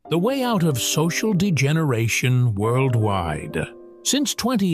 The way out of social degeneration worldwide. Since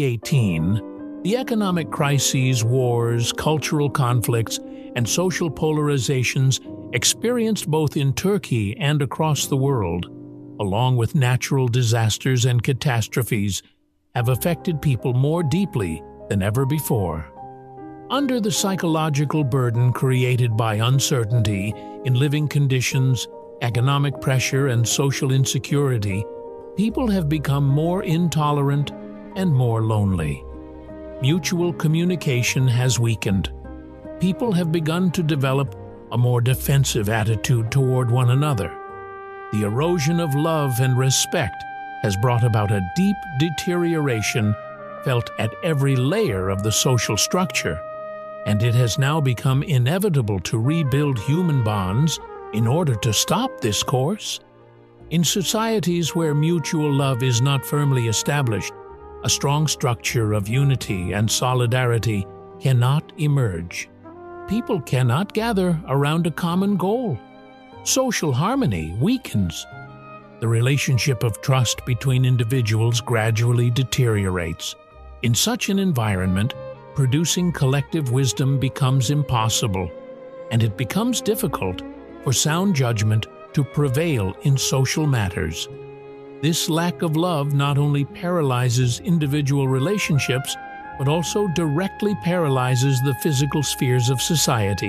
2018, the economic crises, wars, cultural conflicts, and social polarizations experienced both in Turkey and across the world, along with natural disasters and catastrophes, have affected people more deeply than ever before. Under the psychological burden created by uncertainty in living conditions, economic pressure, and social insecurity, people have become more intolerant and more lonely. Mutual communication has weakened. People have begun to develop a more defensive attitude toward one another. The erosion of love and respect has brought about a deep deterioration felt at every layer of the social structure, and it has now become inevitable to rebuild human bonds in order to stop this course. In societies where mutual love is not firmly established, a strong structure of unity and solidarity cannot emerge. People cannot gather around a common goal. Social harmony weakens. The relationship of trust between individuals gradually deteriorates. In such an environment, producing collective wisdom becomes impossible, and it becomes difficult for sound judgment to prevail in social matters. This lack of love not only paralyzes individual relationships, but also directly paralyzes the physical spheres of society.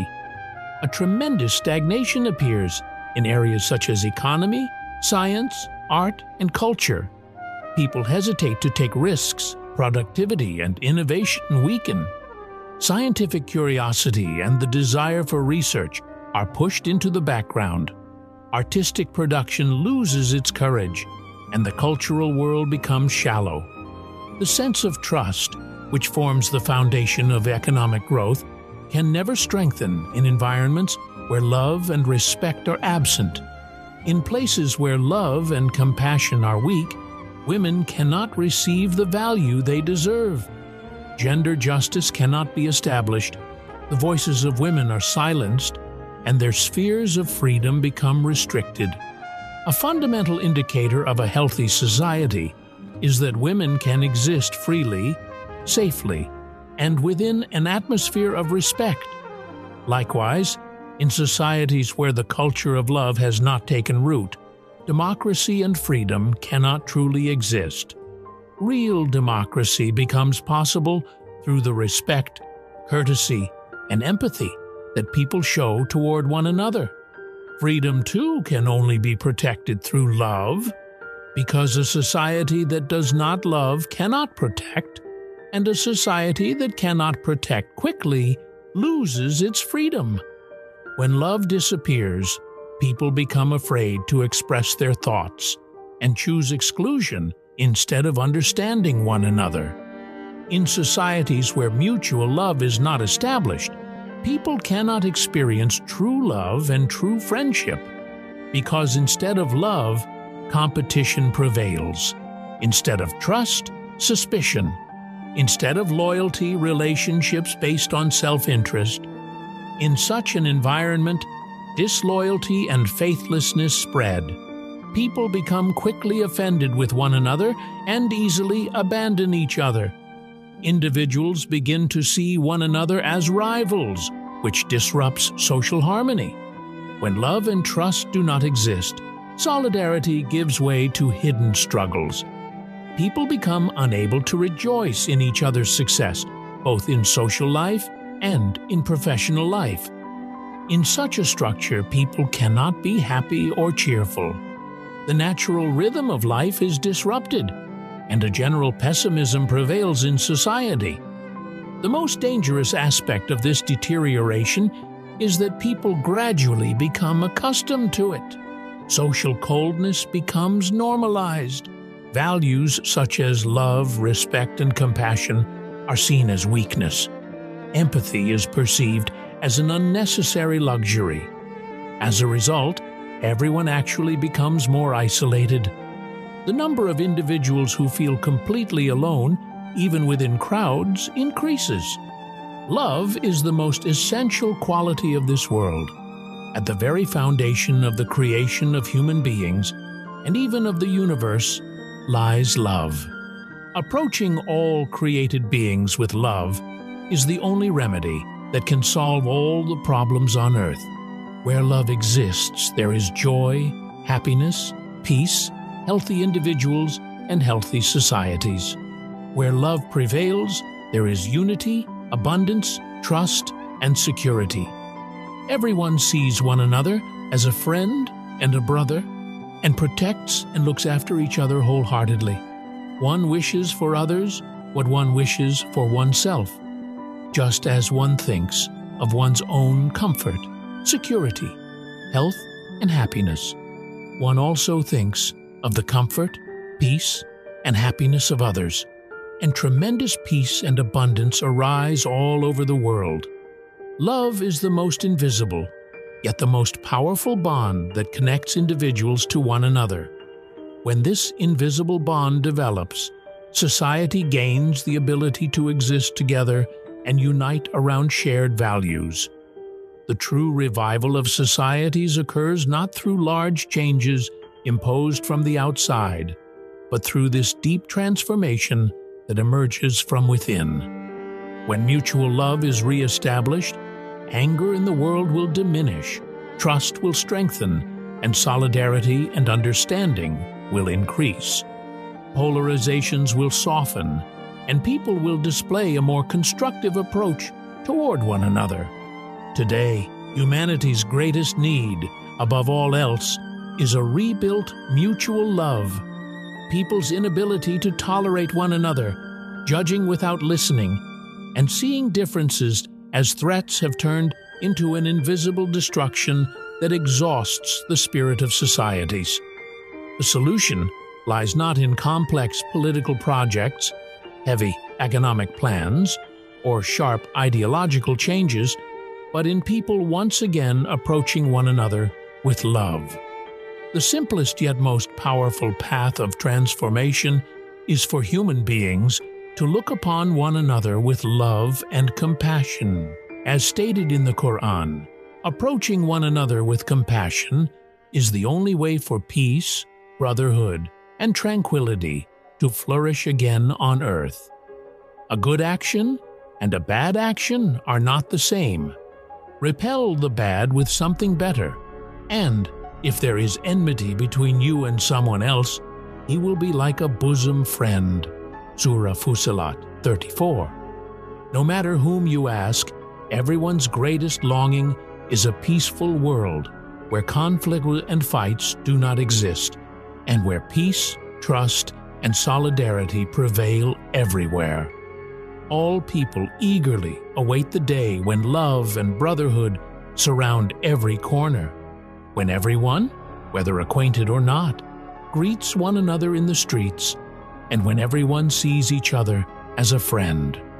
A tremendous stagnation appears in areas such as economy, science, art, and culture. People hesitate to take risks, productivity and innovation weaken. Scientific curiosity and the desire for research are pushed into the background. Artistic production loses its courage, and the cultural world becomes shallow. The sense of trust, which forms the foundation of economic growth, can never strengthen in environments where love and respect are absent. In places where love and compassion are weak, women cannot receive the value they deserve. Gender justice cannot be established, the voices of women are silenced, and their spheres of freedom become restricted. A fundamental indicator of a healthy society is that women can exist freely, safely, and within an atmosphere of respect. Likewise, in societies where the culture of love has not taken root, democracy and freedom cannot truly exist. Real democracy becomes possible through the respect, courtesy, and empathy that people show toward one another. Freedom, too, can only be protected through love, because a society that does not love cannot protect, and a society that cannot protect quickly loses its freedom. When love disappears, people become afraid to express their thoughts and choose exclusion instead of understanding one another. In societies where mutual love is not established, people cannot experience true love and true friendship, because instead of love, competition prevails. Instead of trust, suspicion. Instead of loyalty, relationships based on self-interest. In such an environment, disloyalty and faithlessness spread. People become quickly offended with one another and easily abandon each other. Individuals begin to see one another as rivals, which disrupts social harmony. When love and trust do not exist, solidarity gives way to hidden struggles. People become unable to rejoice in each other's success, both in social life and in professional life. In such a structure, people cannot be happy or cheerful. The natural rhythm of life is disrupted, and a general pessimism prevails in society. The most dangerous aspect of this deterioration is that people gradually become accustomed to it. Social coldness becomes normalized. Values such as love, respect, and compassion are seen as weakness. Empathy is perceived as an unnecessary luxury. As a result, everyone actually becomes more isolated. The number of individuals who feel completely alone, even within crowds, increases. Love is the most essential quality of this world. At the very foundation of the creation of human beings, and even of the universe, lies love. Approaching all created beings with love is the only remedy that can solve all the problems on earth. Where love exists, there is joy, happiness, peace, healthy individuals, and healthy societies. Where love prevails, there is unity, abundance, trust, and security. Everyone sees one another as a friend and a brother, and protects and looks after each other wholeheartedly. One wishes for others what one wishes for oneself, just as one thinks of one's own comfort, security, health, and happiness. One also thinks of the comfort, peace, and happiness of others, and tremendous peace and abundance arise all over the world. Love is the most invisible, yet the most powerful bond that connects individuals to one another. When this invisible bond develops, society gains the ability to exist together and unite around shared values. The true revival of societies occurs not through large changes imposed from the outside, but through this deep transformation that emerges from within. When mutual love is re-established, anger in the world will diminish, trust will strengthen, and solidarity and understanding will increase. Polarizations will soften, and people will display a more constructive approach toward one another. Today, humanity's greatest need, above all else, is a rebuilt mutual love. People's inability to tolerate one another, judging without listening, and seeing differences as threats have turned into an invisible destruction that exhausts the spirit of societies. The solution lies not in complex political projects, heavy economic plans, or sharp ideological changes, but in people once again approaching one another with love. The simplest yet most powerful path of transformation is for human beings to look upon one another with love and compassion. As stated in the Quran, approaching one another with compassion is the only way for peace, brotherhood, and tranquility to flourish again on earth. A good action and a bad action are not the same. Repel the bad with something better, and if there is enmity between you and someone else, he will be like a bosom friend. Surah Fussilat 34. No matter whom you ask, everyone's greatest longing is a peaceful world where conflict and fights do not exist, and where peace, trust, and solidarity prevail everywhere. All people eagerly await the day when love and brotherhood surround every corner, when everyone, whether acquainted or not, greets one another in the streets, and when everyone sees each other as a friend.